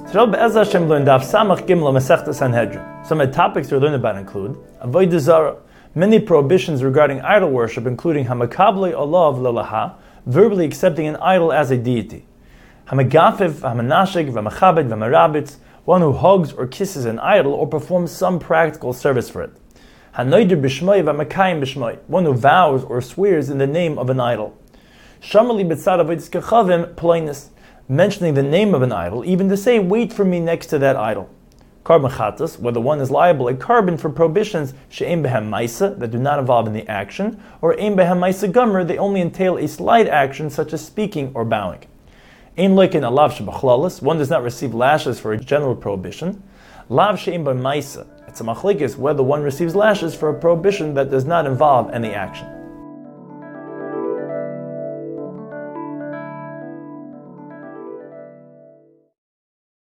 Today, Be'ezras Hashem, learn Daf Samach Gimel Masechta Sanhedrin. Some of the topics we're learning about include Avodah Zarah, many prohibitions regarding idol worship, including Hamakabli Olav Lelaha, verbally accepting an idol as a deity. Hamagafiv, Hamanashik, Vamachabed, Vamarabitz, one who hugs or kisses an idol or performs some practical service for it. Hanoidir Bishmoi, Vamakayim Bishmoi, one who vows or swears in the name of an idol. Shamali B'tzad Avodas Kechavim, Ploinus, mentioning the name of an idol, even to say, wait for me next to that idol. Carbon chatas, whether one is liable a carbon for prohibitions she'ein behem maisa, that do not involve in the action, or ein behem maisa gomer, they only entail a slight action such as speaking or bowing. Ein loikin alav shebachlalis, one does not receive lashes for a general prohibition. Lav she'ein behem maisa, it's a machlekes whether one receives lashes for a prohibition that does not involve any action.